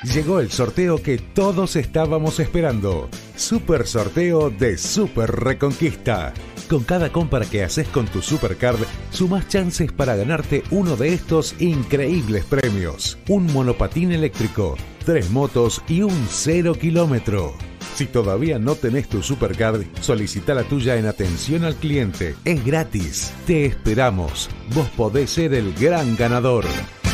Llegó el sorteo que todos estábamos esperando. Super sorteo de Super Reconquista. Con cada compra que haces con tu Supercard, sumás chances para ganarte uno de estos increíbles premios. Un monopatín eléctrico, 3 motos y un 0 kilómetro. Si todavía no tenés tu Supercard, solicita la tuya en atención al cliente. Es gratis. Te esperamos. Vos podés ser el gran ganador.